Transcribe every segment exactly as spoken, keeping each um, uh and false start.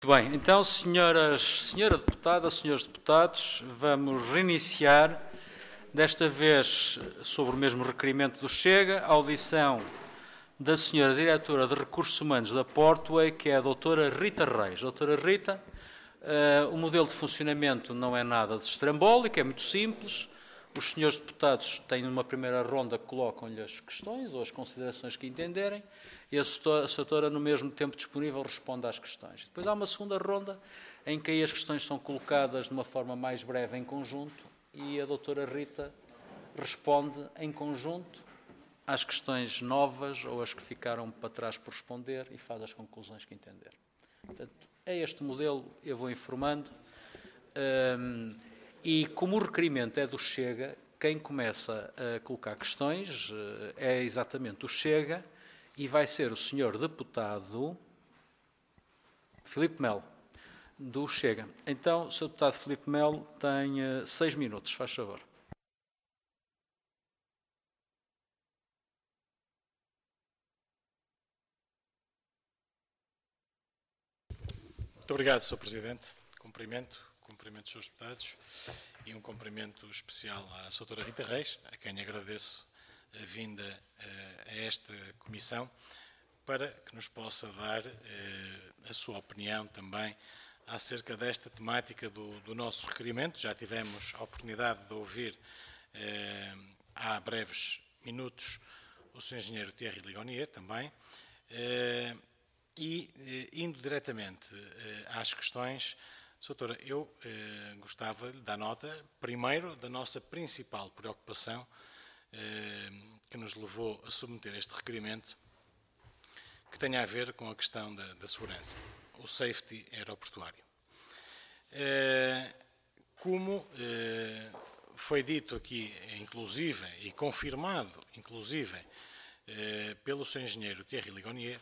Muito bem, então, senhoras, senhora deputada, senhores deputados, vamos reiniciar, desta vez sobre o mesmo requerimento do Chega, a audição da senhora Diretora de Recursos Humanos da Portway, que é a doutora Rita Reis. Doutora Rita, uh, o modelo de funcionamento não é nada de estrambólico, é muito simples. Os senhores deputados têm uma primeira ronda que colocam-lhe as questões ou as considerações que entenderem e a doutora, no mesmo tempo disponível, responde às questões. Depois há uma segunda ronda em que aí as questões são colocadas de uma forma mais breve em conjunto e a doutora Rita responde em conjunto às questões novas ou as que ficaram para trás por responder e faz as conclusões que entender. Portanto, é este modelo, eu vou informando. Um, E como o requerimento é do Chega, quem começa a colocar questões é exatamente o Chega e vai ser o senhor deputado Filipe Melo, do Chega. Então, o senhor deputado Filipe Melo tem uh, seis minutos, faz favor. Muito obrigado, senhor Presidente. Cumprimento. Cumprimento os senhores deputados e um cumprimento especial à doutora Rita Reis, a quem agradeço a vinda a esta comissão, para que nos possa dar a sua opinião também acerca desta temática do, do nosso requerimento. Já tivemos a oportunidade de ouvir há breves minutos o senhor engenheiro Thierry Ligonier também, e indo diretamente às questões. Doutora, eu eh, gostava de dar nota, primeiro, da nossa principal preocupação eh, que nos levou a submeter este requerimento, que tem a ver com a questão da, da segurança, o safety aeroportuário. Eh, como eh, foi dito aqui, inclusive, e confirmado, inclusive, eh, pelo seu engenheiro Thierry Ligonier,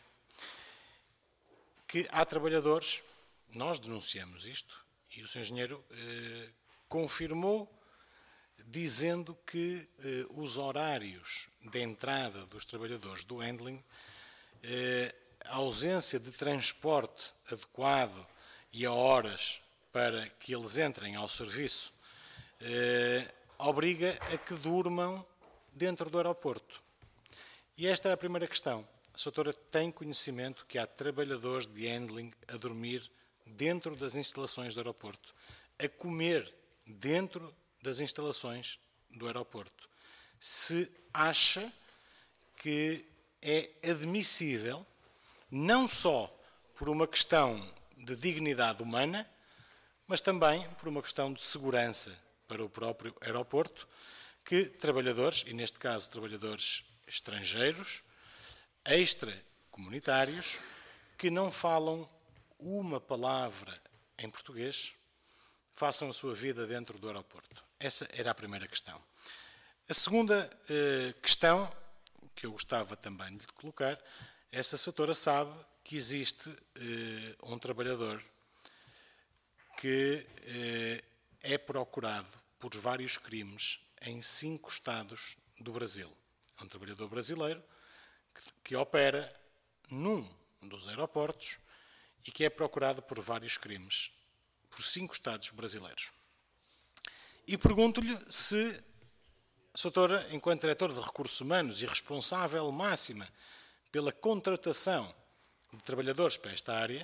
que há trabalhadores. Nós denunciamos isto e o senhor engenheiro eh, confirmou, dizendo que eh, os horários de entrada dos trabalhadores do handling, eh, a ausência de transporte adequado e a horas para que eles entrem ao serviço, eh, obriga a que durmam dentro do aeroporto. E esta é a primeira questão. A doutora tem conhecimento que há trabalhadores de handling a dormir dentro das instalações do aeroporto, a comer dentro das instalações do aeroporto. Se acha que é admissível, não só por uma questão de dignidade humana, mas também por uma questão de segurança para o próprio aeroporto, que trabalhadores, e neste caso trabalhadores estrangeiros, extracomunitários, que não falam uma palavra em português, façam a sua vida dentro do aeroporto. Essa era a primeira questão. A segunda eh, questão, que eu gostava também de colocar, essa doutora sabe que existe eh, um trabalhador que eh, é procurado por vários crimes em cinco estados do Brasil. É um trabalhador brasileiro que, que opera num dos aeroportos e que é procurado por vários crimes, por cinco estados brasileiros. E pergunto-lhe se a doutora, enquanto diretor de Recursos Humanos e responsável máxima pela contratação de trabalhadores para esta área,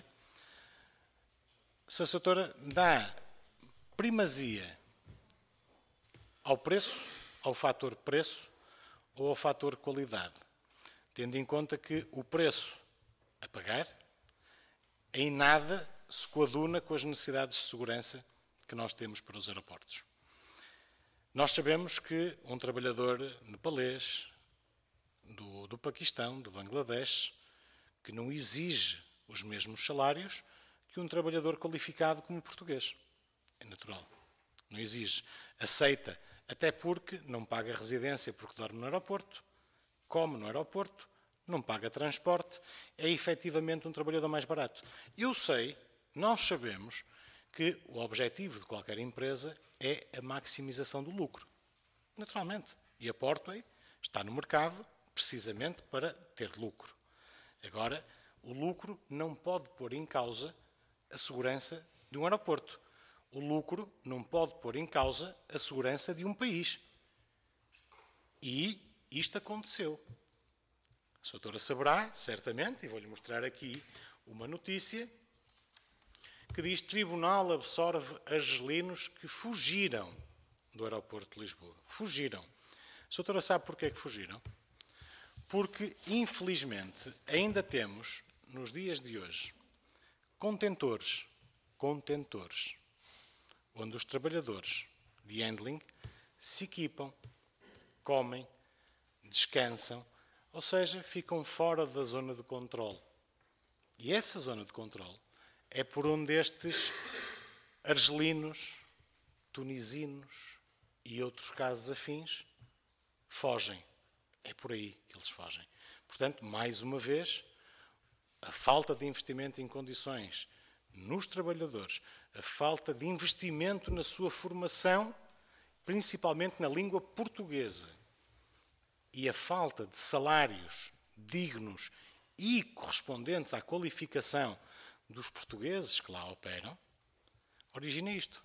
se a doutora dá primazia ao preço, ao fator preço ou ao fator qualidade, tendo em conta que o preço a pagar em nada se coaduna com as necessidades de segurança que nós temos para os aeroportos. Nós sabemos que um trabalhador nepalês, do, do Paquistão, do Bangladesh, que não exige os mesmos salários que um trabalhador qualificado como português. É natural. Não exige. Aceita, até porque não paga residência porque dorme no aeroporto, come no aeroporto, não paga transporte, é efetivamente um trabalhador mais barato. Eu sei, nós sabemos, que o objetivo de qualquer empresa é a maximização do lucro. Naturalmente. E a Portway está no mercado precisamente para ter lucro. Agora, o lucro não pode pôr em causa a segurança de um aeroporto. O lucro não pode pôr em causa a segurança de um país. E isto aconteceu. A doutora saberá, certamente, e vou-lhe mostrar aqui uma notícia, que diz: Tribunal absolve argelinos que fugiram do aeroporto de Lisboa. Fugiram. A doutora sabe porquê que fugiram? Porque, infelizmente, ainda temos, nos dias de hoje, contentores, contentores, onde os trabalhadores de handling se equipam, comem, descansam, ou seja, ficam fora da zona de controle. E essa zona de controle é por onde estes argelinos, tunisinos e outros casos afins fogem. É por aí que eles fogem. Portanto, mais uma vez, a falta de investimento em condições nos trabalhadores, a falta de investimento na sua formação, principalmente na língua portuguesa, e a falta de salários dignos e correspondentes à qualificação dos portugueses que lá operam, origina isto.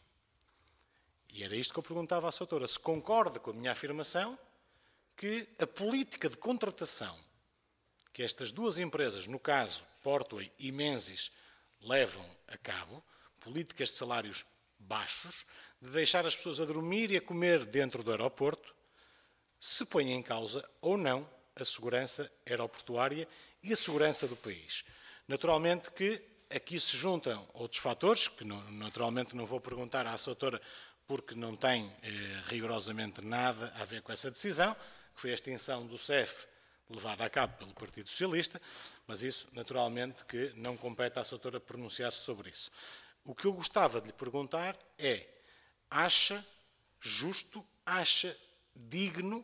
E era isto que eu perguntava à doutora, se concorda com a minha afirmação que a política de contratação que estas duas empresas, no caso Portway e Menzies, levam a cabo, políticas de salários baixos, de deixar as pessoas a dormir e a comer dentro do aeroporto, se põe em causa ou não a segurança aeroportuária e a segurança do país. Naturalmente que aqui se juntam outros fatores, que não, naturalmente não vou perguntar à doutora porque não tem eh, rigorosamente nada a ver com essa decisão, que foi a extinção do C E F levada a cabo pelo Partido Socialista, mas isso naturalmente que não compete à doutora pronunciar-se sobre isso. O que eu gostava de lhe perguntar é, acha justo, acha digno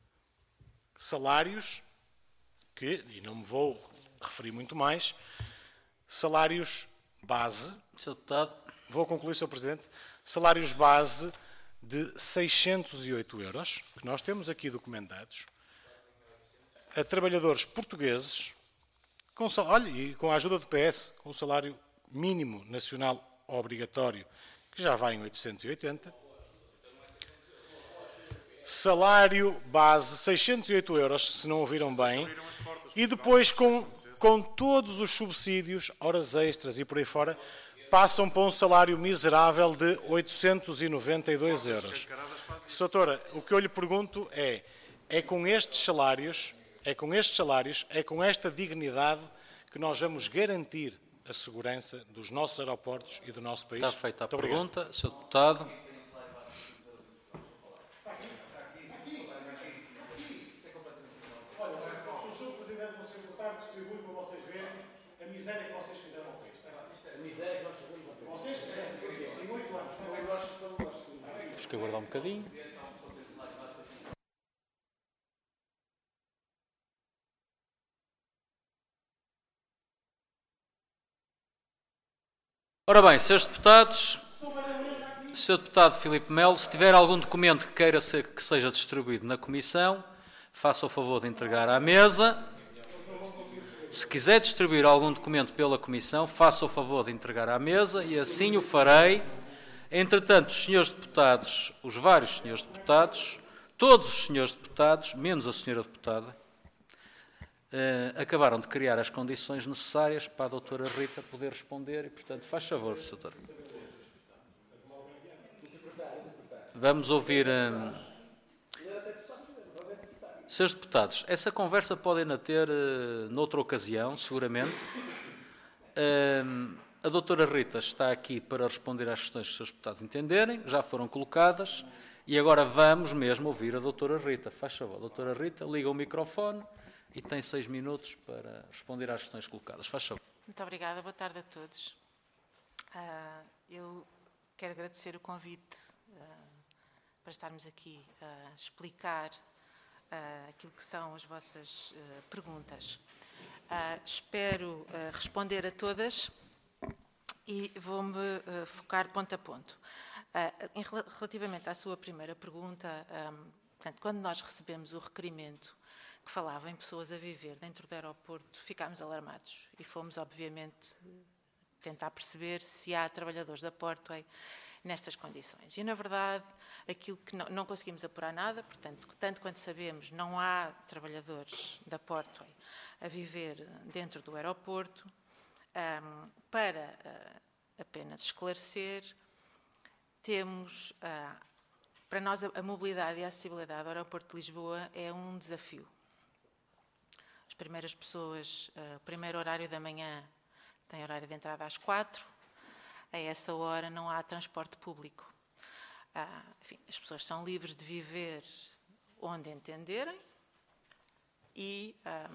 salários que, e não me vou referir muito mais, salários base, senhor Deputado. Vou concluir, senhor Presidente, salários base de seiscentos e oito euros, que nós temos aqui documentados, a trabalhadores portugueses, com, olha, e com a ajuda do P S, com o salário mínimo nacional obrigatório, que já vai em oitocentos e oitenta, salário base, seiscentos e oito euros, se não ouviram bem, e depois com, com todos os subsídios, horas extras e por aí fora, passam para um salário miserável de oitocentos e noventa e dois euros. Doutora, o que eu lhe pergunto é, é com estes salários, é com estes salários, é com esta dignidade que nós vamos garantir a segurança dos nossos aeroportos e do nosso país? Está feita a Muito pergunta, obrigado. senhor Deputado. Distribui para vocês verem a miséria que vocês fizeram ao país. A miséria que nós fizemos ao país. Vocês fizeram em oito anos. Temos que aguardar um bocadinho. Ora bem, senhores deputados, senhor Deputado Filipe Melo, se tiver algum documento que queira ser, que seja distribuído na Comissão, faça o favor de entregar à mesa. Se quiser distribuir algum documento pela Comissão, faça o favor de entregar à mesa e assim o farei. Entretanto, os senhores deputados, os vários senhores deputados, todos os senhores deputados, menos a senhora deputada, eh, acabaram de criar as condições necessárias para a doutora Rita poder responder e, portanto, faz favor, doutora. Vamos ouvir... Eh, Senhores deputados, essa conversa pode ainda ter uh, noutra ocasião, seguramente. Uh, a doutora Rita está aqui para responder às questões que os senhores deputados entenderem, já foram colocadas, e agora vamos mesmo ouvir a doutora Rita. Faz favor, doutora Rita, liga o microfone e tem seis minutos para responder às questões colocadas. Faz favor. Muito obrigada, boa tarde a todos. Uh, eu quero agradecer o convite uh, para estarmos aqui a explicar Uh, aquilo que são as vossas uh, perguntas. Uh, espero uh, responder a todas e vou-me uh, focar ponto a ponto. Uh, em, relativamente à sua primeira pergunta, um, portanto, quando nós recebemos o requerimento que falava em pessoas a viver dentro do aeroporto, ficámos alarmados e fomos, obviamente, tentar perceber se há trabalhadores da Portway nestas condições. E, na verdade, aquilo que não, não conseguimos apurar nada, portanto, tanto quanto sabemos, não há trabalhadores da Portway a viver dentro do aeroporto. Um, para uh, apenas esclarecer, temos, uh, para nós, a, a mobilidade e a acessibilidade do aeroporto de Lisboa é um desafio. As primeiras pessoas, uh, o primeiro horário da manhã tem horário de entrada às quatro, a essa hora não há transporte público. Uh, enfim, as pessoas são livres de viver onde entenderem e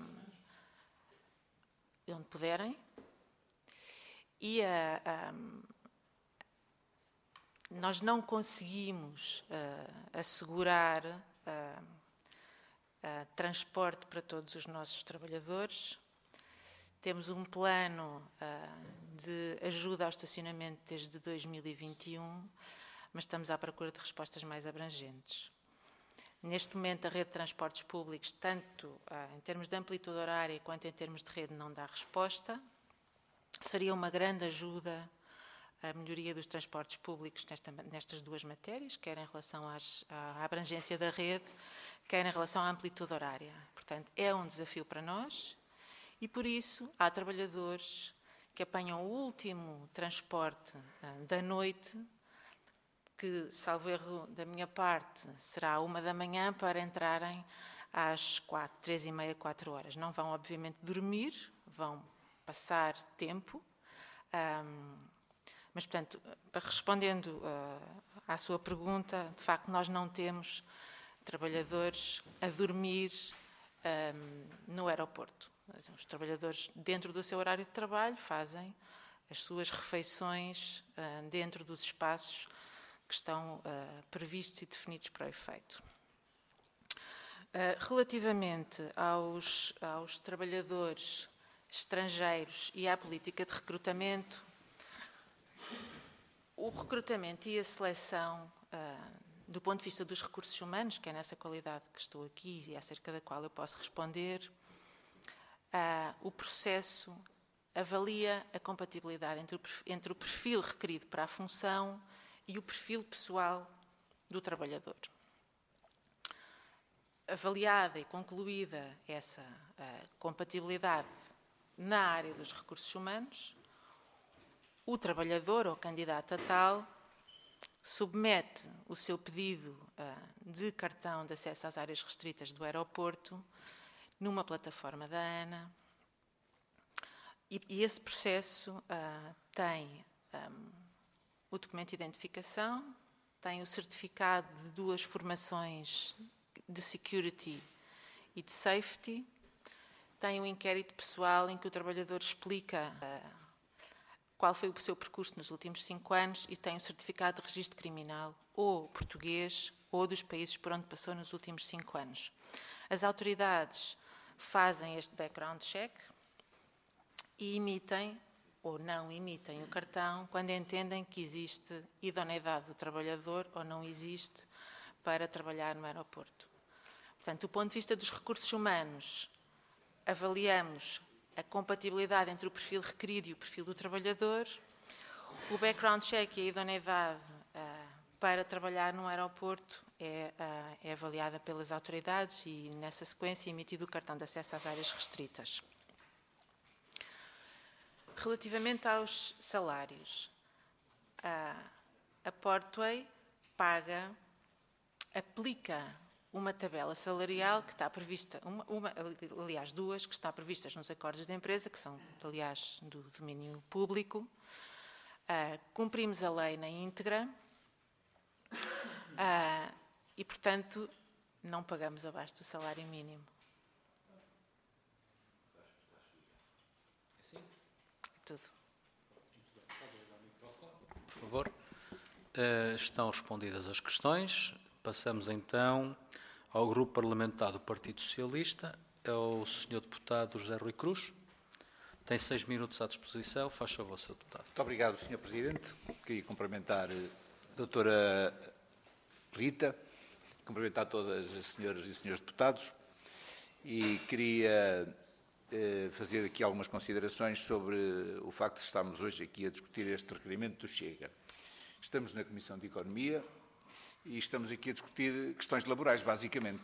um, onde puderem. E uh, um, nós não conseguimos uh, assegurar uh, uh, transporte para todos os nossos trabalhadores. Temos um plano uh, de ajuda ao estacionamento desde dois mil e vinte e um, mas estamos à procura de respostas mais abrangentes. Neste momento, a rede de transportes públicos, tanto uh, em termos de amplitude horária quanto em termos de rede, não dá resposta. Seria uma grande ajuda a melhoria dos transportes públicos nesta, nestas duas matérias, quer em relação às, à abrangência da rede, quer em relação à amplitude horária. Portanto, é um desafio para nós e, por isso, há trabalhadores que apanham o último transporte uh, da noite, que, salvo erro da minha parte, será uma da manhã para entrarem às quatro, três e meia, quatro horas. Não vão, obviamente, dormir, vão passar tempo, um, mas, portanto, respondendo uh, à sua pergunta, de facto, nós não temos trabalhadores a dormir um, no aeroporto. Os trabalhadores, dentro do seu horário de trabalho, fazem as suas refeições uh, dentro dos espaços que estão uh, previstos e definidos para o efeito. Uh, relativamente aos, aos trabalhadores estrangeiros e à política de recrutamento, o recrutamento e a seleção, uh, do ponto de vista dos recursos humanos, que é nessa qualidade que estou aqui e acerca da qual eu posso responder, uh, o processo avalia a compatibilidade entre o, entre o perfil requerido para a função e o perfil pessoal do trabalhador. Avaliada e concluída essa uh, compatibilidade na área dos recursos humanos, o trabalhador ou candidato a tal submete o seu pedido uh, de cartão de acesso às áreas restritas do aeroporto numa plataforma da ANA e, e esse processo uh, tem um, o documento de identificação, tem o certificado de duas formações de security e de safety, tem um inquérito pessoal em que o trabalhador explica uh, qual foi o seu percurso nos últimos cinco anos e tem um certificado de registro criminal ou português ou dos países por onde passou nos últimos cinco anos. As autoridades fazem este background check e emitem ou não emitem o cartão quando entendem que existe idoneidade do trabalhador ou não existe para trabalhar no aeroporto. Portanto, do ponto de vista dos recursos humanos, avaliamos a compatibilidade entre o perfil requerido e o perfil do trabalhador. O background check e a idoneidade uh, para trabalhar no aeroporto é, uh, é avaliada pelas autoridades e, nessa sequência, é emitido o cartão de acesso às áreas restritas. Relativamente aos salários, uh, a Portway paga, aplica uma tabela salarial que está prevista, uma, uma, aliás, duas, que estão previstas nos acordos da empresa, que são, aliás, do domínio público. Uh, cumprimos a lei na íntegra uh, e, portanto, não pagamos abaixo do salário mínimo. É tudo. Por favor. Uh, estão respondidas as questões. Passamos, então, ao Grupo Parlamentar do Partido Socialista, é o senhor Deputado José Rui Cruz. Tem seis minutos à disposição. Faz favor, senhor Deputado. Muito obrigado, senhor Presidente. Queria cumprimentar a doutora Rita, cumprimentar todas as senhoras e senhores deputados e queria fazer aqui algumas considerações sobre o facto de estarmos hoje aqui a discutir este requerimento do Chega. Estamos na Comissão de Economia e estamos aqui a discutir questões laborais, basicamente.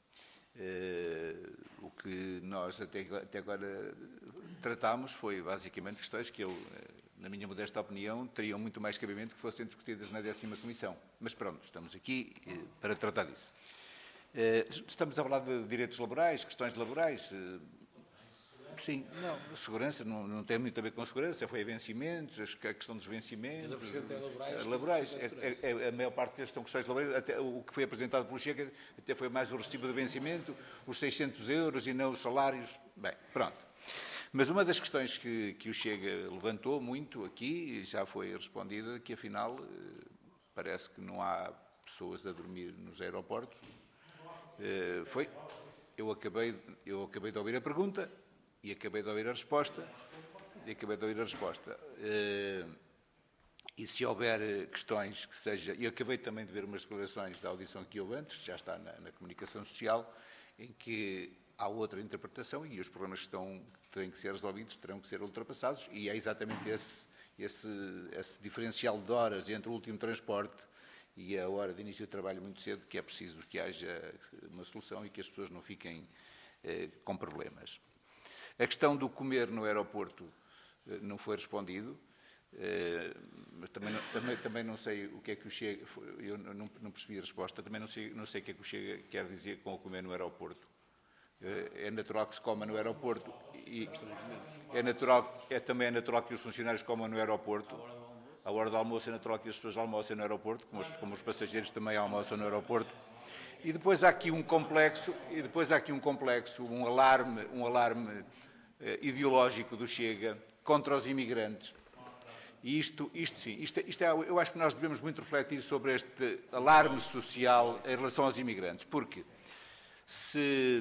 O que nós até, até agora tratámos foi basicamente questões que eu, na minha modesta opinião, teriam muito mais cabimento que fossem discutidas na décima Comissão. Mas pronto, estamos aqui para tratar disso. Estamos a falar de direitos laborais, questões laborais. Sim, não, segurança não, não tem muito a ver com segurança, foi a vencimentos, a questão dos vencimentos. É laborais. laborais. É, é, a maior parte deles são questões laborais. Até, o que foi apresentado pelo Chega até foi mais o recibo de vencimento, os seiscentos euros e não os salários. Bem, pronto. Mas uma das questões que, que o Chega levantou muito aqui, e já foi respondida, que afinal parece que não há pessoas a dormir nos aeroportos. Foi, eu acabei, eu acabei de ouvir a pergunta, e acabei de ouvir a resposta, e acabei de ouvir a resposta. E se houver questões que seja... E acabei também de ver umas declarações da audição que houve antes, já está na, na comunicação social, em que há outra interpretação e os problemas que estão, têm que ser resolvidos terão que ser ultrapassados, e é exatamente esse, esse, esse diferencial de horas entre o último transporte e a hora de início do trabalho muito cedo, que é preciso que haja uma solução e que as pessoas não fiquem eh, com problemas. A questão do comer no aeroporto eh, não foi respondido, eh, mas também não, também, também não sei o que é que o Chega, eu não, não percebi a resposta, também não sei, não sei o que é que o Chega quer dizer com o comer no aeroporto. Eh, é natural que se coma no aeroporto e é, natural, é também é natural que os funcionários comam no aeroporto. À hora do almoço é natural que as pessoas almocem no aeroporto, como os, como os passageiros também almoçam no aeroporto. E depois há aqui um complexo, e depois há aqui um complexo, um alarme, um alarme eh, ideológico do Chega contra os imigrantes. E isto, isto sim, isto, isto é, eu acho que nós devemos muito refletir sobre este alarme social em relação aos imigrantes, porque se,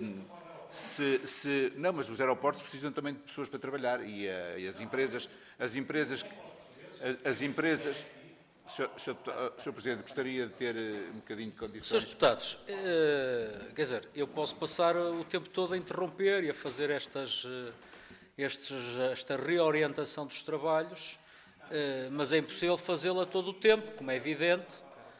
se, se não, mas os aeroportos precisam também de pessoas para trabalhar e, uh, e as empresas, as empresas, as, as empresas. senhor, senhor, senhor Presidente, gostaria de ter um bocadinho de condições. senhores Deputados, uh, quer dizer, eu posso passar o tempo todo a interromper e a fazer estas, estes, esta reorientação dos trabalhos, uh, mas é impossível fazê-la todo o tempo, como é evidente.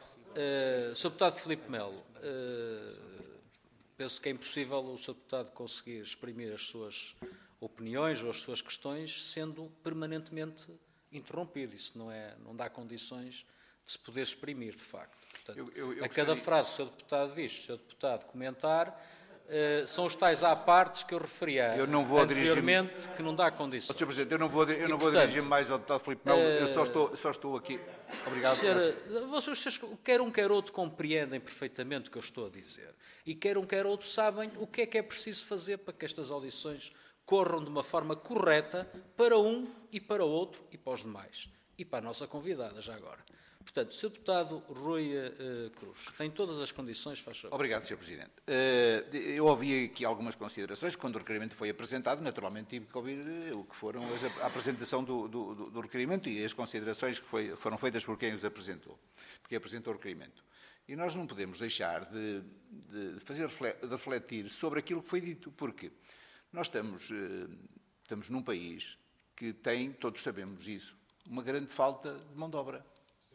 Uh, senhor Deputado Filipe Melo, uh, penso que é impossível o senhor Deputado conseguir exprimir as suas opiniões ou as suas questões sendo permanentemente interrompido. Isso não, é, não dá condições de se poder exprimir, de facto. Portanto, eu, eu, eu a cada gostaria... frase que o senhor Deputado diz, o senhor Deputado comentar, uh, são os tais à partes que eu referia eu não vou anteriormente, dirigir... que não dá condições. senhor Presidente, eu não vou, eu não e, vou portanto, dirigir mais ao Deputado Filipe Melo, uh, eu só estou, só estou aqui. Obrigado. Ser, vocês, quer um, quer outro, compreendem perfeitamente o que eu estou a dizer. E quer um, quer outro, sabem o que é que é preciso fazer para que estas audições corram de uma forma correta para um e para o outro e para os demais. E para a nossa convidada, já agora. Portanto, senhor Deputado Rui uh, Cruz, tem todas as condições, faz favor. Obrigado, senhor Presidente. Uh, eu ouvi aqui algumas considerações. Quando o requerimento foi apresentado, naturalmente tive que ouvir uh, o que foram as, a apresentação do, do, do requerimento e as considerações que foi, foram feitas por quem os apresentou, porque apresentou o requerimento. E nós não podemos deixar de, de, fazer, de refletir sobre aquilo que foi dito, porque nós estamos, estamos num país que tem, todos sabemos isso, uma grande falta de mão de obra.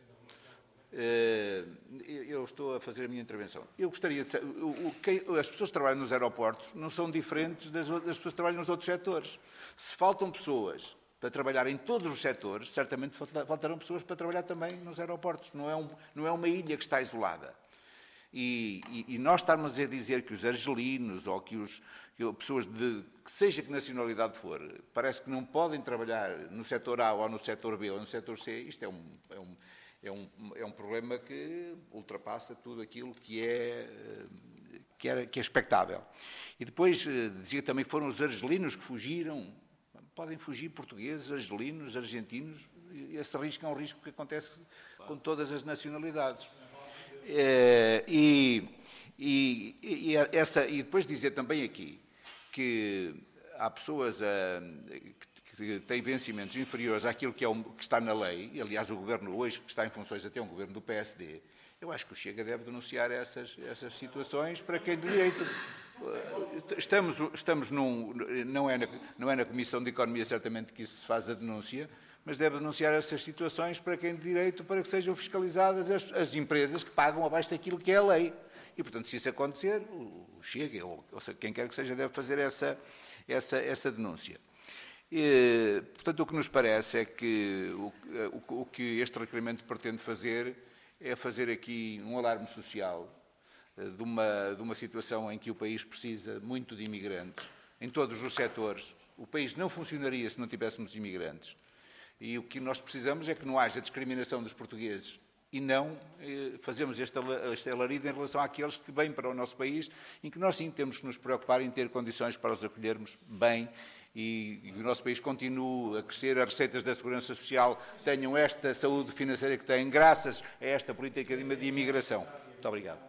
Eu estou a fazer a minha intervenção. Eu gostaria de saber, as pessoas que trabalham nos aeroportos não são diferentes das pessoas que trabalham nos outros setores. Se faltam pessoas para trabalhar em todos os setores, certamente faltarão pessoas para trabalhar também nos aeroportos. Não é, um, não é uma ilha que está isolada. E, e, e nós estamos a dizer que os argelinos ou que, os, que pessoas de que seja que nacionalidade for, parece que não podem trabalhar no setor A ou no setor B ou no setor C, isto é um, é um, é um, é um problema que ultrapassa tudo aquilo que é, que é, que é expectável. E depois dizia também que foram os argelinos que fugiram. Podem fugir portugueses, argelinos, argentinos, e esse risco é um risco que acontece com todas as nacionalidades. É, e, e, e, essa, e depois dizer também aqui que há pessoas a, que têm vencimentos inferiores àquilo que, é um, que está na lei, e aliás o Governo hoje, que está em funções até um Governo do P S D, eu acho que o Chega deve denunciar essas, essas situações para quem de direito, Estamos, estamos num, não é, na, não é na Comissão de Economia certamente que isso se faz a denúncia, mas deve denunciar essas situações para quem de direito, para que sejam fiscalizadas as, as empresas que pagam abaixo daquilo que é a lei. E, portanto, se isso acontecer, o Chega, ou, ou seja, quem quer que seja, deve fazer essa, essa, essa denúncia. E, portanto, o que nos parece é que o, o, o que este requerimento pretende fazer é fazer aqui um alarme social de uma, de uma situação em que o país precisa muito de imigrantes, em todos os setores. O país não funcionaria se não tivéssemos imigrantes. E o que nós precisamos é que não haja discriminação dos portugueses e não eh, fazemos este, este alarido em relação àqueles que vêm para o nosso país, em que nós sim temos que nos preocupar em ter condições para os acolhermos bem e, e o nosso país continue a crescer, as receitas da Segurança Social tenham esta saúde financeira que têm, graças a esta política de, de imigração. Muito obrigado.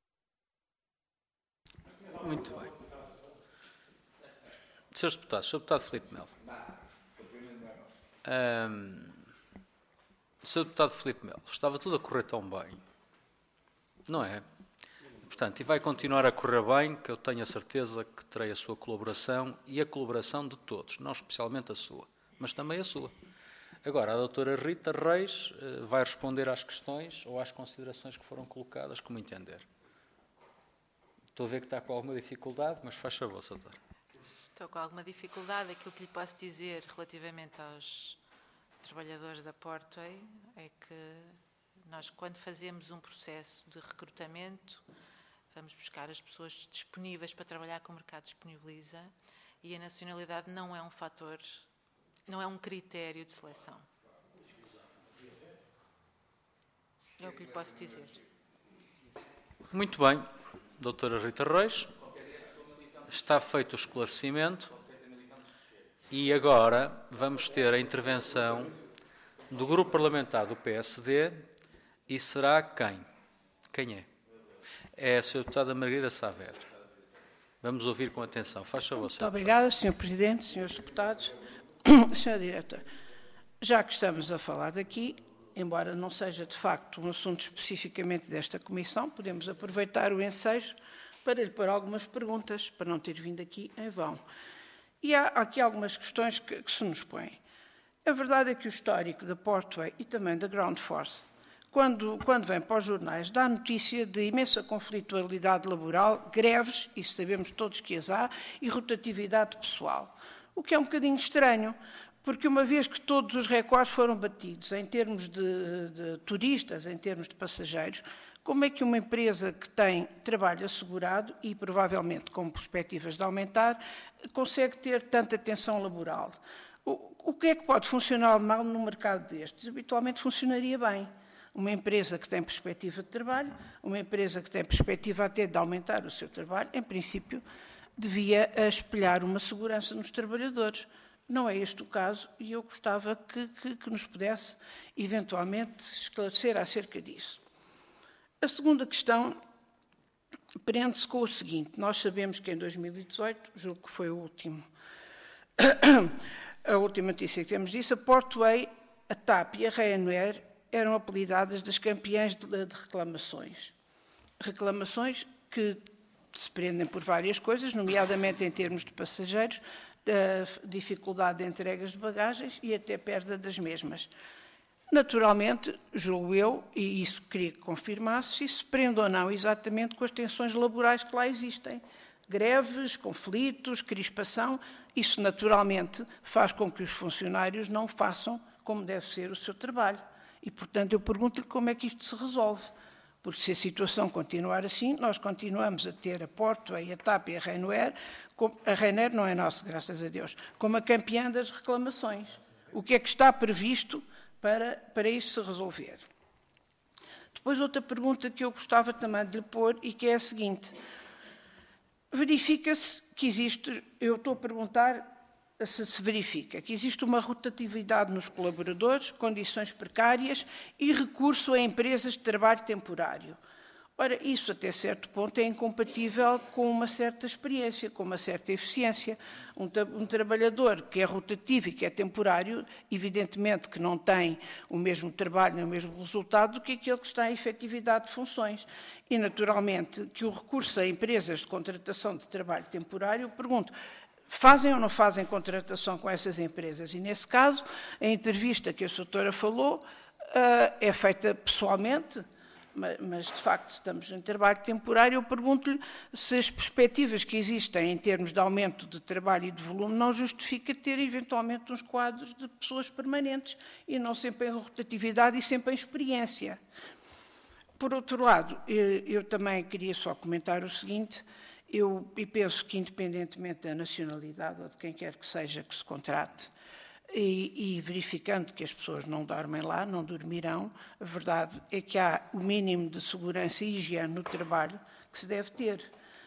Muito bem. senhores Deputados, senhor Deputado Filipe Melo. Um, senhor Deputado Filipe Melo, estava tudo a correr tão bem, não é? Portanto, e vai continuar a correr bem, que eu tenho a certeza que terei a sua colaboração e a colaboração de todos, não especialmente a sua, mas também a sua. Agora, a doutora Rita Reis uh, vai responder às questões ou às considerações que foram colocadas, como entender. Estou a ver que está com alguma dificuldade, mas faz favor, senhor doutor. Estou com alguma dificuldade. Aquilo que lhe posso dizer relativamente aos trabalhadores da Portway é que nós, quando fazemos um processo de recrutamento, vamos buscar as pessoas disponíveis para trabalhar que o mercado disponibiliza e a nacionalidade não é um fator, não é um critério de seleção. É o que lhe posso dizer. Muito bem. Doutora Rita Reis, está feito o esclarecimento e agora vamos ter a intervenção do Grupo Parlamentar do P S D e será quem? Quem é? É a senhora Deputada Margarida Saavedra. Vamos ouvir com atenção. Faz favor, Muito obrigada, senhor Presidente, senhores Deputados. senhora Diretora, já que estamos a falar daqui, embora não seja de facto um assunto especificamente desta Comissão, podemos aproveitar o ensejo para lhe pôr algumas perguntas, para não ter vindo aqui em vão. E há aqui algumas questões que, que se nos põem. A verdade é que o histórico da Portway e também da Ground Force, quando, quando vem para os jornais, dá notícia de imensa conflitualidade laboral, greves, e sabemos todos que as há, e rotatividade pessoal. O que é um bocadinho estranho, porque uma vez que todos os recordes foram batidos em termos de, de turistas, em termos de passageiros, como é que uma empresa que tem trabalho assegurado e provavelmente com perspectivas de aumentar, consegue ter tanta tensão laboral? O, o que é que pode funcionar mal num mercado destes? Habitualmente funcionaria bem. Uma empresa que tem perspectiva de trabalho, uma empresa que tem perspectiva até de aumentar o seu trabalho, em princípio, devia espelhar uma segurança nos trabalhadores. Não é este o caso e eu gostava que, que, que nos pudesse, eventualmente, esclarecer acerca disso. A segunda questão prende-se com o seguinte. Nós sabemos que em dois mil e dezoito, julgo que foi o último, a última notícia que temos disso, a Portway, a TAP e a Ryanair eram apelidadas das campeãs de, de reclamações. Reclamações que se prendem por várias coisas, nomeadamente em termos de passageiros, da dificuldade de entregas de bagagens e até perda das mesmas. Naturalmente, julgo eu, e isso queria que confirmasse, se isso se prende ou não exatamente com as tensões laborais que lá existem. Greves, conflitos, crispação, isso naturalmente faz com que os funcionários não façam como deve ser o seu trabalho. E, portanto, eu pergunto-lhe como é que isto se resolve. Porque se a situação continuar assim, nós continuamos a ter a Portway, a TAP e a Ryanair, a Ryanair não é nossa, graças a Deus, como a campeã das reclamações. O que é que está previsto para, para isso se resolver? Depois, outra pergunta que eu gostava também de lhe pôr e que é a seguinte. Verifica-se que existe, eu estou a perguntar se se verifica, que existe uma rotatividade nos colaboradores, condições precárias e recurso a empresas de trabalho temporário. Ora, isso até certo ponto é incompatível com uma certa experiência, com uma certa eficiência. Um, tra um trabalhador que é rotativo e que é temporário, evidentemente que não tem o mesmo trabalho nem o mesmo resultado do que aquele que está em efetividade de funções. E, naturalmente, que o recurso a empresas de contratação de trabalho temporário, eu pergunto, fazem ou não fazem contratação com essas empresas? E, nesse caso, a entrevista que a doutora falou uh, é feita pessoalmente, mas, de facto, estamos em trabalho temporário. Eu pergunto-lhe se as perspectivas que existem em termos de aumento de trabalho e de volume não justifica ter, eventualmente, uns quadros de pessoas permanentes e não sempre em rotatividade e sempre em experiência. Por outro lado, eu também queria só comentar o seguinte, eu penso que, independentemente da nacionalidade ou de quem quer que seja que se contrate, E, e verificando que as pessoas não dormem lá, não dormirão, a verdade é que há o mínimo de segurança e higiene no trabalho que se deve ter.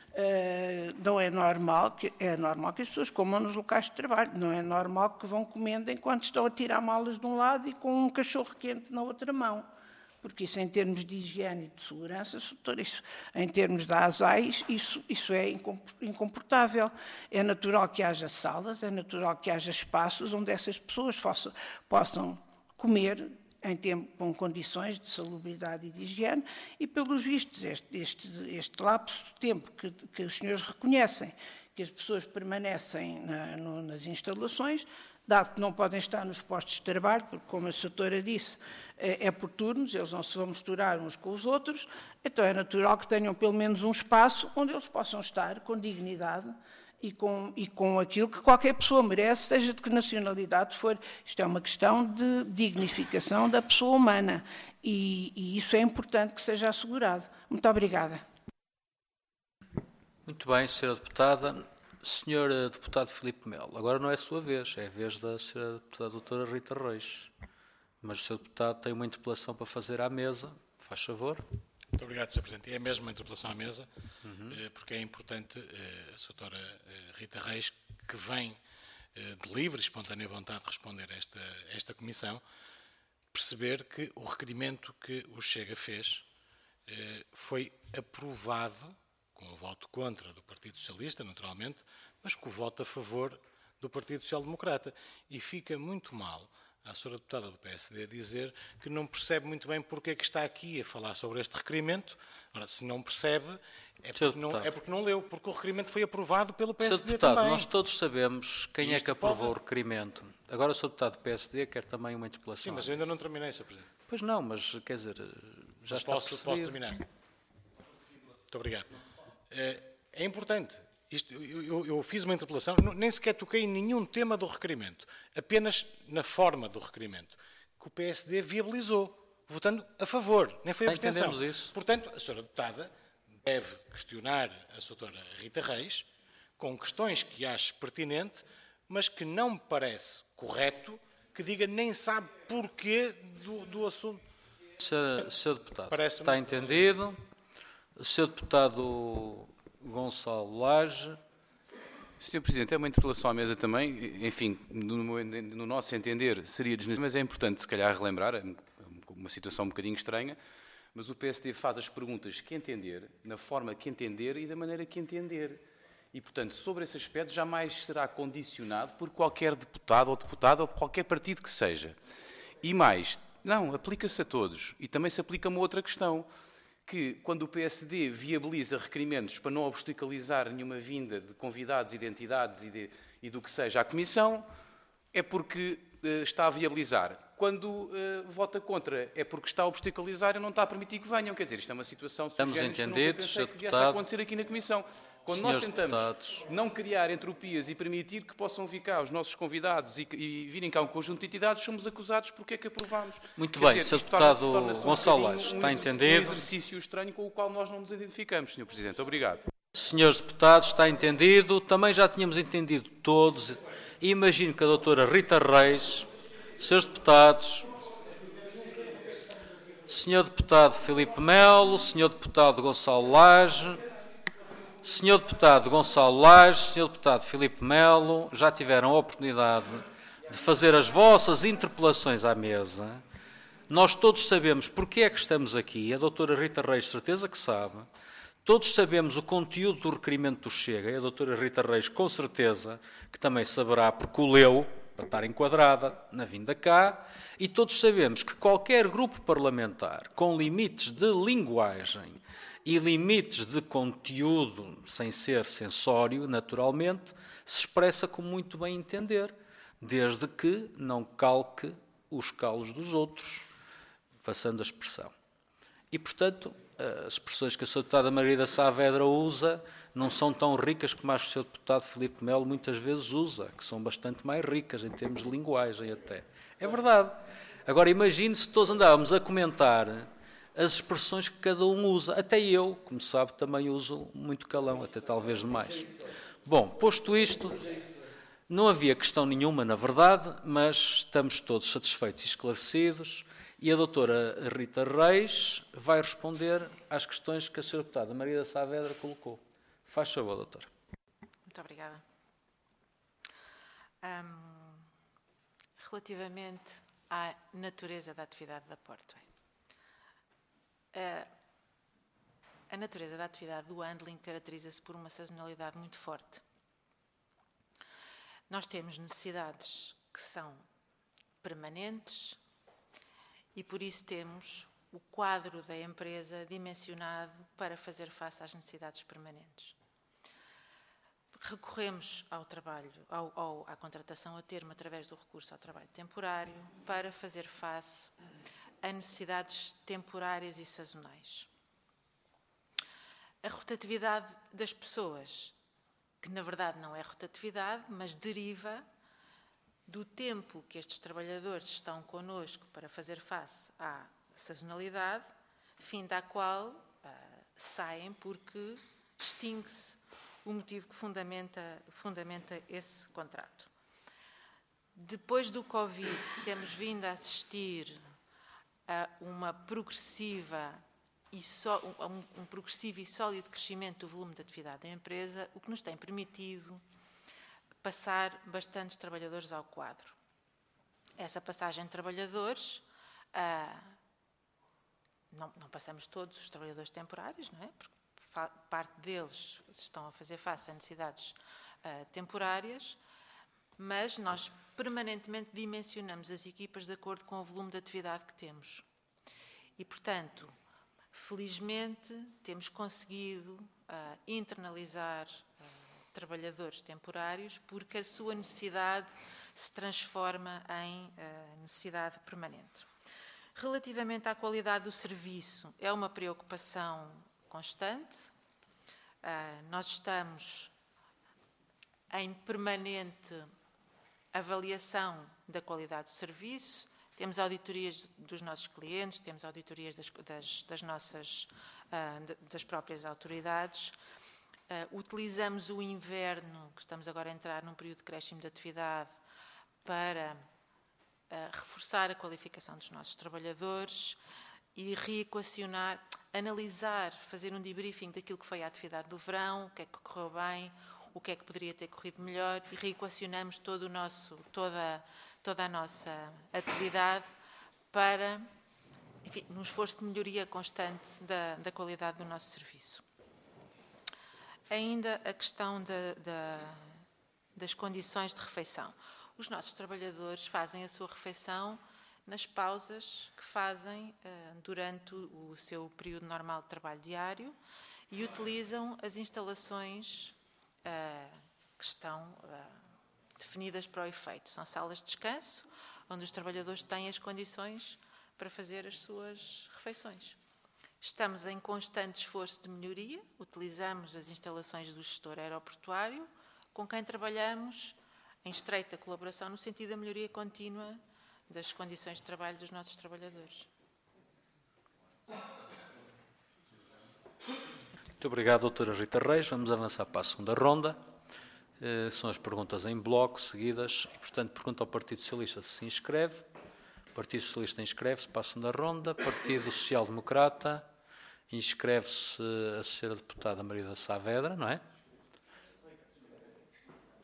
Uh, não é normal, que, é normal que as pessoas comam nos locais de trabalho, não é normal que vão comendo enquanto estão a tirar malas de um lado e com um cachorro quente na outra mão. Porque isso, em termos de higiene e de segurança, isso, em termos de asais, isso, isso é incomportável. É natural que haja salas, é natural que haja espaços onde essas pessoas possam, possam comer em tempo, com condições de salubridade e de higiene, e, pelos vistos, este, este, este lapso de tempo que, que os senhores reconhecem que as pessoas permanecem na, no, nas instalações, dado que não podem estar nos postos de trabalho, porque, como a doutora disse, é, é por turnos, eles não se vão misturar uns com os outros, então é natural que tenham pelo menos um espaço onde eles possam estar com dignidade e com, e com aquilo que qualquer pessoa merece, seja de que nacionalidade for. Isto é uma questão de dignificação da pessoa humana e, e isso é importante que seja assegurado. Muito obrigada. Muito bem, senhora Deputada. senhor Deputado Filipe Melo, agora não é a sua vez, é a vez da senhora Deputada doutora Rita Reis. Mas o senhor Deputado tem uma interpelação para fazer à mesa. Faz favor. Muito obrigado, senhor Presidente. É a mesma interpelação à mesa, uhum. porque é importante a doutora Rita Reis, que vem de livre e espontânea vontade de responder a esta, a esta comissão, perceber que o requerimento que o Chega fez foi aprovado com o voto contra do Partido Socialista, naturalmente, mas com o voto a favor do Partido Social Democrata. E fica muito mal à senhora deputada do P S D dizer que não percebe muito bem porque é que está aqui a falar sobre este requerimento. Ora, se não percebe, é porque não, é porque não leu, porque o requerimento foi aprovado pelo P S D senhor Deputado, também. Nós todos sabemos quem é que aprovou pode... o requerimento. Agora o senhor Deputado do P S D quer também uma interpelação. Sim, mas eu ainda não terminei, senhor Presidente. Pois não, mas quer dizer, já mas está posso, percebido. posso terminar. Muito obrigado. É importante. Isto, eu, eu, eu fiz uma interpelação, nem sequer toquei em nenhum tema do requerimento, apenas na forma do requerimento, que o P S D viabilizou, votando a favor, nem foi a abstenção. Entendemos isso. Portanto, a senhora deputada deve questionar a doutora Rita Reis com questões que ache pertinente, mas que não me parece correto que diga nem sabe porquê do, do assunto. senhor Deputado, está entendido. senhor Deputado Gonçalo Lage. senhor Presidente, é uma interpelação à mesa também, enfim, no, no nosso entender seria desnecessário, mas é importante se calhar relembrar, é uma situação um bocadinho estranha, mas o P S D faz as perguntas que entender, na forma que entender e da maneira que entender. E, portanto, sobre esse aspecto jamais será condicionado por qualquer deputado ou deputada ou qualquer partido que seja. E mais, não, aplica-se a todos. E também se aplica uma outra questão, que quando o P S D viabiliza requerimentos para não obstaculizar nenhuma vinda de convidados, identidades e, de, e do que seja à Comissão, é porque uh, está a viabilizar. Quando uh, vota contra, é porque está a obstaculizar e não está a permitir que venham. Quer dizer, isto é uma situação Estamos entendidos, que nunca pensei que viesse a acontecer aqui na Comissão. Quando nós tentamos deputados. não criar entropias e permitir que possam vir cá os nossos convidados e, e virem cá um conjunto de entidades, somos acusados porque é que aprovámos. Muito Quer bem, dizer, senhor Deputado torna-se Gonçalo um Lage, está um entendido. Um exercício estranho com o qual nós não nos identificamos, senhor Presidente. Obrigado. Senhores deputados, está entendido. Também já tínhamos entendido todos. Imagino que a doutora Rita Reis, senhores deputados, senhor Deputado Filipe Melo, senhor Deputado Gonçalo Lage, senhor Deputado Gonçalo Lage, senhor Deputado Filipe Melo, já tiveram a oportunidade de fazer as vossas interpelações à mesa. Nós todos sabemos porque é que estamos aqui, a doutora Rita Reis certeza que sabe, todos sabemos o conteúdo do requerimento do Chega, e a doutora Rita Reis com certeza que também saberá porque o leu, para estar enquadrada na vinda cá, e todos sabemos que qualquer grupo parlamentar com limites de linguagem e limites de conteúdo, sem ser censório, naturalmente, se expressa como muito bem entender, desde que não calque os calos dos outros, passando a expressão. E, portanto, as expressões que a senhora deputada Margarida Saavedra usa não são tão ricas como as que o senhor deputado Filipe Melo muitas vezes usa, que são bastante mais ricas em termos de linguagem até. É verdade. Agora, imagine se todos andávamos a comentar as expressões que cada um usa. Até eu, como sabe, também uso muito calão, até talvez demais. Bom, posto isto, não havia questão nenhuma, na verdade, mas estamos todos satisfeitos e esclarecidos. E a doutora Rita Reis vai responder às questões que a senhora deputada Margarida Saavedra colocou. Faz favor, doutora. Muito obrigada. Um, relativamente à natureza da atividade da Portway. Uh, a natureza da atividade do handling caracteriza-se por uma sazonalidade muito forte. Nós temos necessidades que são permanentes, e por isso temos o quadro da empresa dimensionado para fazer face às necessidades permanentes. Recorremos ao trabalho, ao, ao, à contratação a termo através do recurso ao trabalho temporário para fazer face a necessidades temporárias e sazonais. A rotatividade das pessoas, que na verdade não é rotatividade, mas deriva do tempo que estes trabalhadores estão connosco para fazer face à sazonalidade, fim da qual uh, saem porque extingue-se o motivo que fundamenta, fundamenta esse contrato. Depois do Covid, temos vindo a assistir a uma progressiva e só, um, um progressivo e sólido crescimento do volume de atividade da empresa, o que nos tem permitido passar bastantes trabalhadores ao quadro. Essa passagem de trabalhadores, ah, não, não passamos todos os trabalhadores temporários, não é? Porque parte deles estão a fazer face a necessidades ah, temporárias, mas nós permanentemente dimensionamos as equipas de acordo com o volume de atividade que temos. E, portanto, felizmente, temos conseguido ah, internalizar ah, trabalhadores temporários, porque a sua necessidade se transforma em uh, necessidade permanente. Relativamente à qualidade do serviço, é uma preocupação constante. Uh, nós estamos em permanente avaliação da qualidade do serviço, temos auditorias dos nossos clientes, temos auditorias das, das, das nossas, uh, das próprias autoridades. Uh, utilizamos o inverno, que estamos agora a entrar num período de crescimento de atividade, para uh, reforçar a qualificação dos nossos trabalhadores e reequacionar, analisar, fazer um debriefing daquilo que foi a atividade do verão, o que é que correu bem, o que é que poderia ter corrido melhor, e reequacionamos todo o nosso, toda, toda a nossa atividade para, enfim, num esforço de melhoria constante da, da qualidade do nosso serviço. Ainda a questão da, da, das condições de refeição. Os nossos trabalhadores fazem a sua refeição nas pausas que fazem uh, durante o, o seu período normal de trabalho diário e utilizam as instalações uh, que estão uh, definidas para o efeito. São salas de descanso, onde os trabalhadores têm as condições para fazer as suas refeições. Estamos em constante esforço de melhoria, utilizamos as instalações do gestor aeroportuário, com quem trabalhamos em estreita colaboração no sentido da melhoria contínua das condições de trabalho dos nossos trabalhadores. Muito obrigado, doutora Rita Reis. Vamos avançar para a segunda ronda. Uh, são as perguntas em bloco, seguidas, e, portanto, pergunta ao Partido Socialista se se inscreve. O Partido Socialista inscreve-se para a segunda ronda. Partido Social Democrata, inscreve-se a senhora deputada Margarida Saavedra, não é?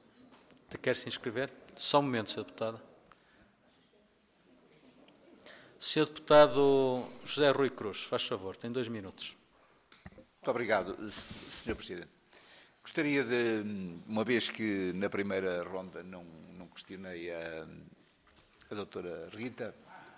Quer se inscrever? Só um momento, senhora deputada. senhor Deputado José Rui Cruz, faz favor, tem dois minutos. Muito obrigado, senhor Presidente. Gostaria de, uma vez que na primeira ronda não, não questionei a, a doutora Rita,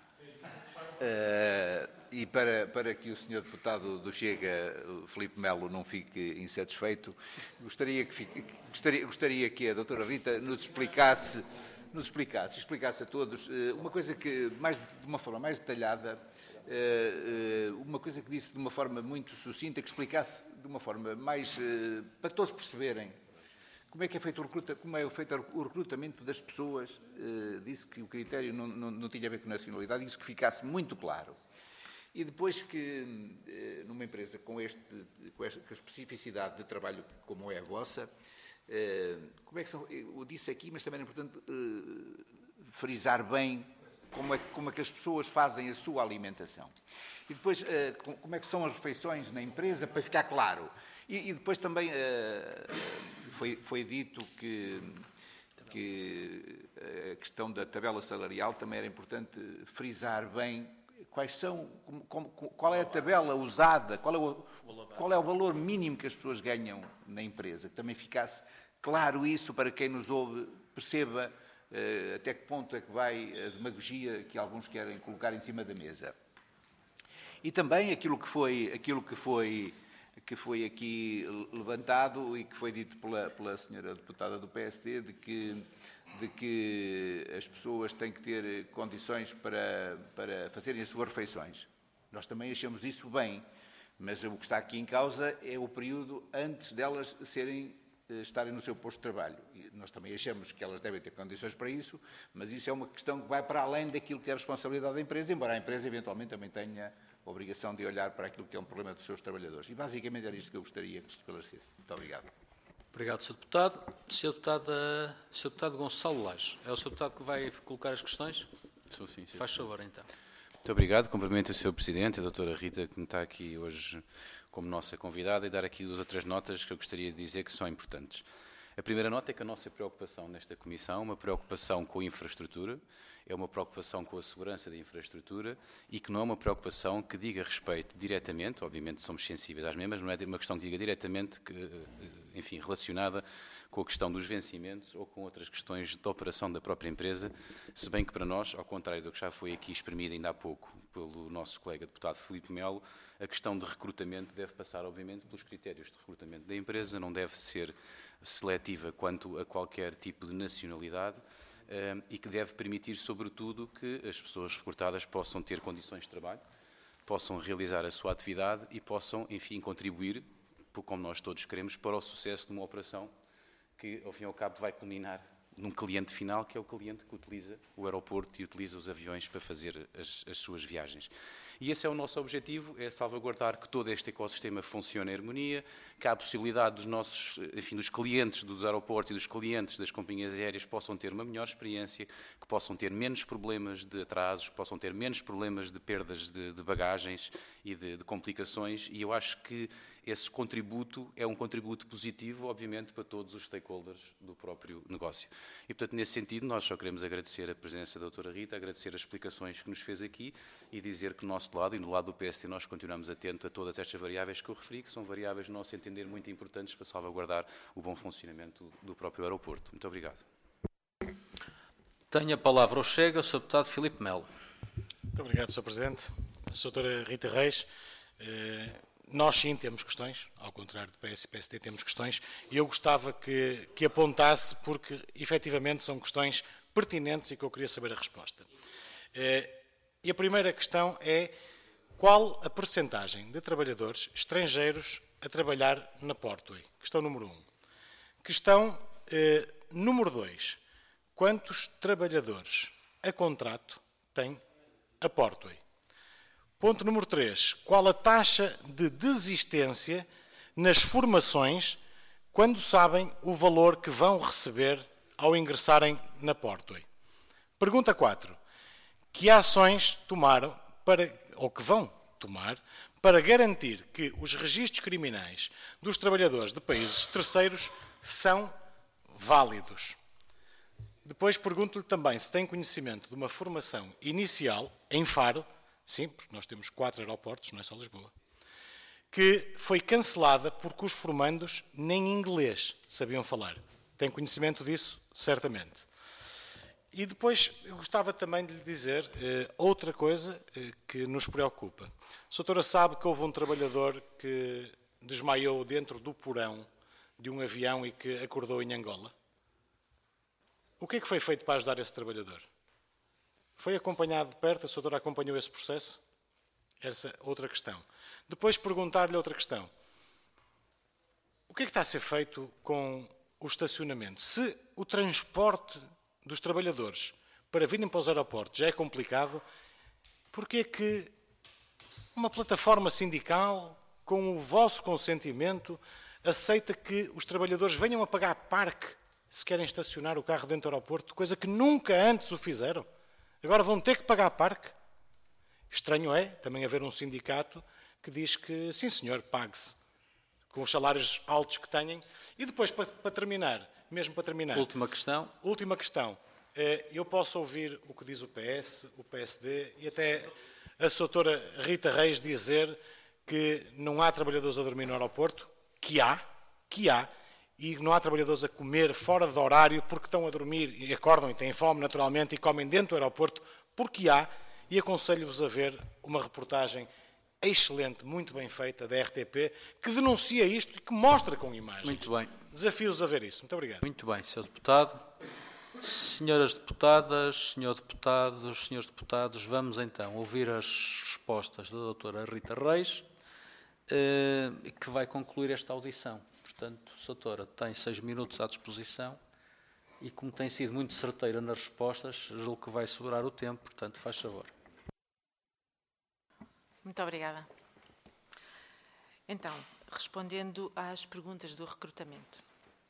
uh, e para, para que o senhor Deputado do Chega, Filipe Melo, não fique insatisfeito, gostaria que, fique, gostaria, gostaria que a doutora Rita nos explicasse, nos explicasse, explicasse a todos uh, uma coisa que, mais, de uma forma mais detalhada, Uh, uh, uma coisa que disse de uma forma muito sucinta, que explicasse de uma forma mais, uh, para todos perceberem como é que é feito o, recruta, como é feito o recrutamento das pessoas. Uh, disse que o critério não, não, não tinha a ver com nacionalidade, isso que ficasse muito claro. E depois que, uh, numa empresa com, este, com esta com a especificidade de trabalho como é a vossa, uh, como é que são, eu disse aqui, mas também é importante uh, frisar bem Como é, como é que as pessoas fazem a sua alimentação. E depois, uh, como é que são as refeições na empresa, para ficar claro. E, e depois também uh, foi, foi dito que, que a questão da tabela salarial também era importante frisar bem quais são, como, qual é a tabela usada, qual é o, qual é o valor mínimo que as pessoas ganham na empresa. Que também ficasse claro isso para quem nos ouve, perceba Uh, até que ponto é que vai a demagogia que alguns querem colocar em cima da mesa. E também aquilo que foi, aquilo que foi, que foi aqui levantado e que foi dito pela, pela senhora deputada do P S D, de que, de que as pessoas têm que ter condições para, para fazerem as suas refeições. Nós também achamos isso bem, mas o que está aqui em causa é o período antes delas serem estarem no seu posto de trabalho. E nós também achamos que elas devem ter condições para isso, mas isso é uma questão que vai para além daquilo que é a responsabilidade da empresa, embora a empresa eventualmente também tenha a obrigação de olhar para aquilo que é um problema dos seus trabalhadores. E basicamente era isto que eu gostaria que se esclarecesse. Muito obrigado. Obrigado, senhor Deputado. senhor Deputado, senhor Deputado Gonçalo Laje, é o senhor Deputado que vai colocar as questões? Sou sim, sim. Faz favor, então. Muito obrigado. Cumprimento o senhor Presidente, a doutora Rita, que me está aqui hoje como nossa convidada, e dar aqui duas ou três notas que eu gostaria de dizer que são importantes. A primeira nota é que a nossa preocupação nesta Comissão é uma preocupação com a infraestrutura, é uma preocupação com a segurança da infraestrutura e que não é uma preocupação que diga respeito diretamente, obviamente somos sensíveis às mesmas, não é uma questão que diga diretamente, que, enfim, relacionada com a questão dos vencimentos ou com outras questões de operação da própria empresa, se bem que para nós, ao contrário do que já foi aqui exprimido ainda há pouco pelo nosso colega deputado Filipe Melo, a questão de recrutamento deve passar, obviamente, pelos critérios de recrutamento da empresa, não deve ser seletiva quanto a qualquer tipo de nacionalidade um, e que deve permitir, sobretudo, que as pessoas recrutadas possam ter condições de trabalho, possam realizar a sua atividade e possam, enfim, contribuir, como nós todos queremos, para o sucesso de uma operação que, ao fim e ao cabo, vai culminar num cliente final, que é o cliente que utiliza o aeroporto e utiliza os aviões para fazer as, as suas viagens. E esse é o nosso objetivo, é salvaguardar que todo este ecossistema funcione em harmonia, que há a possibilidade dos nossos, enfim, dos clientes dos aeroportos e dos clientes das companhias aéreas possam ter uma melhor experiência, que possam ter menos problemas de atrasos, que possam ter menos problemas de perdas de, de bagagens e de, de complicações, e eu acho que esse contributo é um contributo positivo, obviamente, para todos os stakeholders do próprio negócio. E, portanto, nesse sentido, nós só queremos agradecer a presença da doutora Rita, agradecer as explicações que nos fez aqui e dizer que do nosso lado e do lado do P S D nós continuamos atentos a todas estas variáveis que eu referi, que são variáveis, no nosso entender, muito importantes para salvaguardar o bom funcionamento do próprio aeroporto. Muito obrigado. Tenho a palavra ao Chega, o senhor Deputado Filipe Melo. Muito obrigado, senhor Presidente. A doutora Rita Reis, eh, nós sim temos questões, ao contrário do P S e P S D temos questões, e eu gostava que, que apontasse, porque efetivamente são questões pertinentes e que eu queria saber a resposta. Eh, e a primeira questão é: qual a percentagem de trabalhadores estrangeiros a trabalhar na Portway? Questão número um. Questão eh, número dois. Quantos trabalhadores a contrato tem a Portway? Ponto número três. Qual a taxa de desistência nas formações quando sabem o valor que vão receber ao ingressarem na Portway? Pergunta quatro. Que ações tomaram para, ou que vão tomar para garantir que os registros criminais dos trabalhadores de países terceiros são válidos? Depois pergunto-lhe também se tem conhecimento de uma formação inicial em Faro, sim, porque nós temos quatro aeroportos, não é só Lisboa, que foi cancelada porque os formandos nem inglês sabiam falar. Tem conhecimento disso? Certamente. E depois eu gostava também de lhe dizer eh, outra coisa eh, que nos preocupa. A doutora sabe que houve um trabalhador que desmaiou dentro do porão de um avião e que acordou em Angola? O que é que foi feito para ajudar esse trabalhador? Foi acompanhado de perto? A doutora acompanhou esse processo? Essa é outra questão. Depois perguntar-lhe outra questão. O que é que está a ser feito com o estacionamento? Se o transporte dos trabalhadores para virem para os aeroportos já é complicado, porque é que uma plataforma sindical, com o vosso consentimento, aceita que os trabalhadores venham a pagar parque se querem estacionar o carro dentro do aeroporto, coisa que nunca antes o fizeram? Agora vão ter que pagar parque? Estranho é também haver um sindicato que diz que, sim senhor, pague-se, com os salários altos que têm. E depois, para, para terminar, mesmo para terminar... Última questão. Última questão. Eu posso ouvir o que diz o P S, o P S D e até a doutora Rita Reis dizer que não há trabalhadores a dormir no aeroporto, que há, que há, e não há trabalhadores a comer fora do horário porque estão a dormir e acordam e têm fome naturalmente e comem dentro do aeroporto, porque há, e aconselho-vos a ver uma reportagem excelente, muito bem feita, da R T P, que denuncia isto e que mostra com imagens. Muito bem. Desafio-os a ver isso. Muito obrigado. Muito bem, senhor Deputado. Senhoras Deputadas, senhores Deputados, senhores Deputados, vamos então ouvir as respostas da doutora Rita Reis, que vai concluir esta audição. Portanto, doutora, tem seis minutos à disposição e, como tem sido muito certeira nas respostas, julgo que vai sobrar o tempo, portanto, faz favor. Muito obrigada. Então, respondendo às perguntas do recrutamento.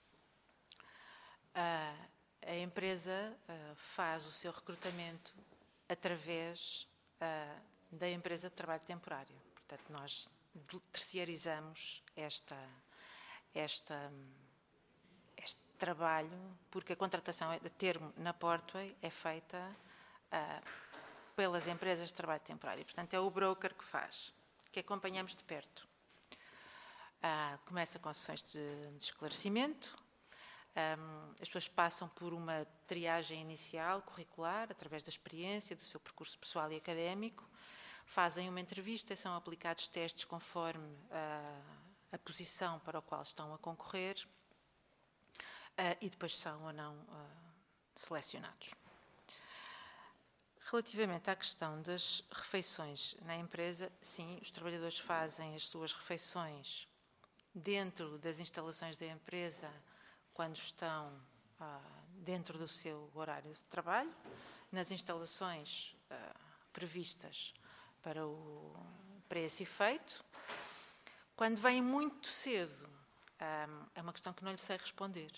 A, a empresa a, faz o seu recrutamento através a, da empresa de trabalho temporário. Portanto, nós terciarizamos esta, esta, este trabalho, porque a contratação de termo na Portway é feita a, pelas empresas de trabalho temporário. Portanto, é o broker que faz, que acompanhamos de perto. Ah, começa com sessões de, de esclarecimento, um, as pessoas passam por uma triagem inicial, curricular, através da experiência, do seu percurso pessoal e académico, fazem uma entrevista, são aplicados testes conforme a, a posição para a qual estão a concorrer uh, e depois são ou não uh, selecionados. Relativamente à questão das refeições na empresa, sim, os trabalhadores fazem as suas refeições dentro das instalações da empresa quando estão ah, dentro do seu horário de trabalho, nas instalações ah, previstas para, o, para esse efeito. Quando vêm muito cedo, ah, é uma questão que não lhe sei responder.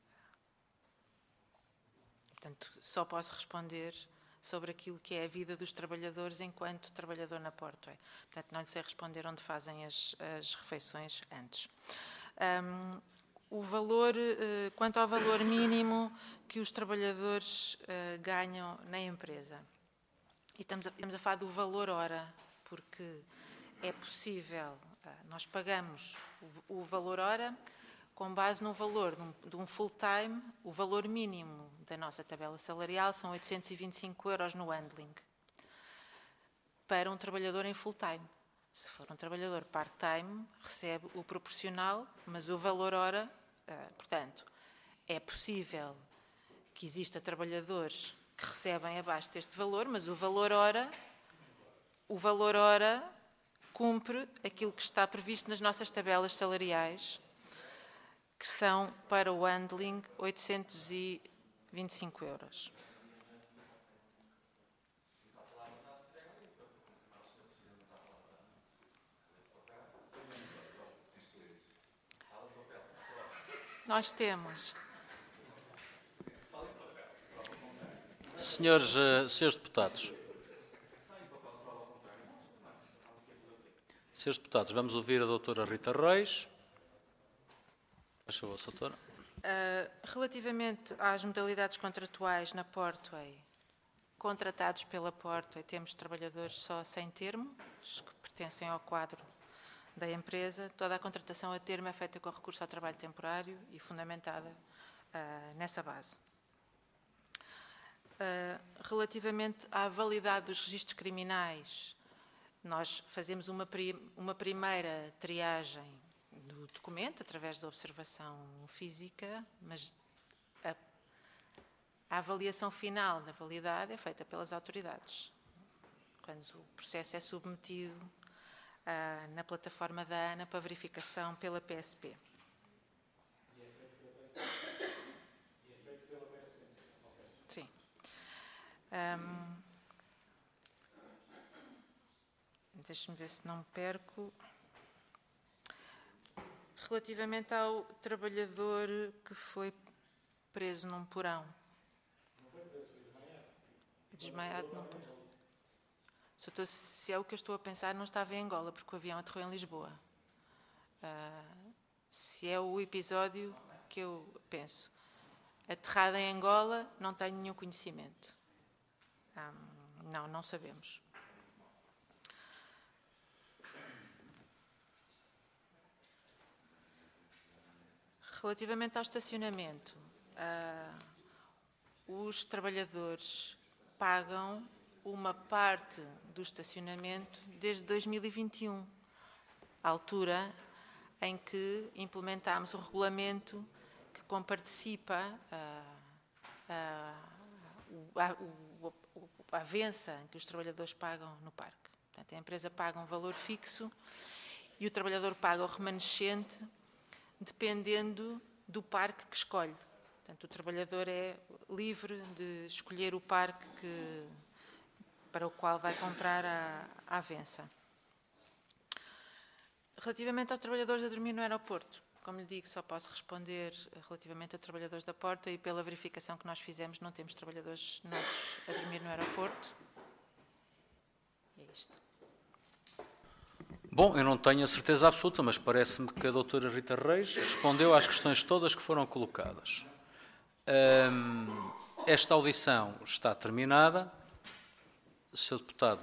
Portanto, só posso responder sobre aquilo que é a vida dos trabalhadores enquanto trabalhador na Portway. Portanto, não lhe sei responder onde fazem as, as refeições antes. Um, o valor, uh, quanto ao valor mínimo que os trabalhadores uh, ganham na empresa. E estamos a, estamos a falar do valor hora, porque é possível, uh, nós pagamos o, o valor hora com base no valor de um, de um full-time. O valor mínimo da nossa tabela salarial são oitocentos e vinte e cinco euros no handling, para um trabalhador em full-time. Se for um trabalhador part-time, recebe o proporcional, mas o valor hora, uh, portanto, é possível que exista trabalhadores que recebem abaixo deste valor, mas o valor hora, o valor hora cumpre aquilo que está previsto nas nossas tabelas salariais, que são para o handling oitocentos e vinte e cinco euros. Nós temos. Senhores, uh, senhores deputados. Senhores deputados, vamos ouvir a doutora Rita Reis. Faz favor, doutora. Uh, relativamente às modalidades contratuais na Portway, contratados pela Portway, temos trabalhadores só sem termo, os que pertencem ao quadro da empresa. Toda a contratação a termo é feita com recurso ao trabalho temporário e fundamentada uh, nessa base. Uh, relativamente à validade dos registros criminais, nós fazemos uma, pri uma primeira triagem do documento, através da observação física, mas a, a avaliação final da validade é feita pelas autoridades, quando o processo é submetido ah, na plataforma da ANA para verificação pela P S P. E é feito pela P S P? Sim. Um, Deixe-me ver se não me perco. Relativamente ao trabalhador que foi preso num porão. Não foi preso, foi desmaiado. Desmaiado num porão. Se, se é o que eu estou a pensar, não estava em Angola, porque o avião aterrou em Lisboa. Uh, se é o episódio que eu penso. Aterrada em Angola, não tenho nenhum conhecimento. Um, não, não sabemos. Relativamente ao estacionamento, uh, os trabalhadores pagam uma parte do estacionamento desde dois mil e vinte e um, a altura em que implementámos o regulamento que comparticipa uh, uh, a, o, a avença que os trabalhadores pagam no parque. Portanto, a empresa paga um valor fixo e o trabalhador paga o remanescente dependendo do parque que escolhe. Portanto, o trabalhador é livre de escolher o parque que, para o qual vai comprar a, a avença. Relativamente aos trabalhadores a dormir no aeroporto, como lhe digo, só posso responder relativamente a trabalhadores da Porta e pela verificação que nós fizemos, não temos trabalhadores nossos a dormir no aeroporto. E é isto. Bom, eu não tenho a certeza absoluta, mas parece-me que a doutora Rita Reis respondeu às questões todas que foram colocadas. Hum, esta audição está terminada. senhor Deputado,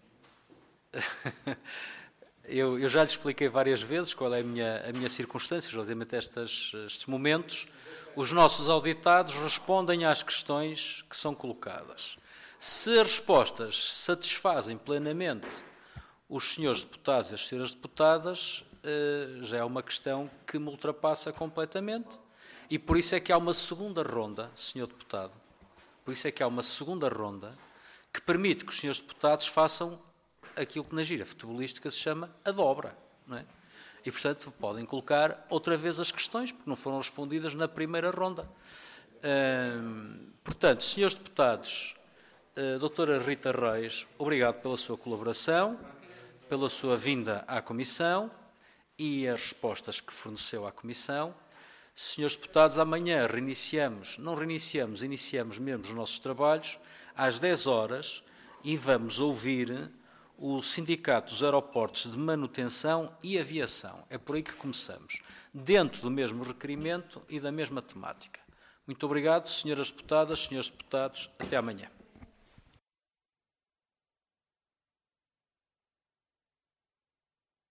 eu, eu já lhe expliquei várias vezes qual é a minha, a minha circunstância relativamente a estas, estes momentos. Os nossos auditados respondem às questões que são colocadas. Se as respostas satisfazem plenamente os senhores deputados e as senhoras deputadas, já é uma questão que me ultrapassa completamente e por isso é que há uma segunda ronda, senhor Deputado, por isso é que há uma segunda ronda que permite que os senhores deputados façam aquilo que na gíria futebolística se chama a dobra, não é? E, portanto, podem colocar outra vez as questões, porque não foram respondidas na primeira ronda. Hum, portanto, senhores deputados, a doutora Rita Reis, obrigado pela sua colaboração, pela sua vinda à Comissão e as respostas que forneceu à Comissão. Senhores deputados, amanhã reiniciamos, não reiniciamos, iniciamos mesmo os nossos trabalhos às dez horas e vamos ouvir o Sindicato dos Aeroportos de Manutenção e Aviação. É por aí que começamos, dentro do mesmo requerimento e da mesma temática. Muito obrigado, senhoras deputadas, senhores deputados. Até amanhã.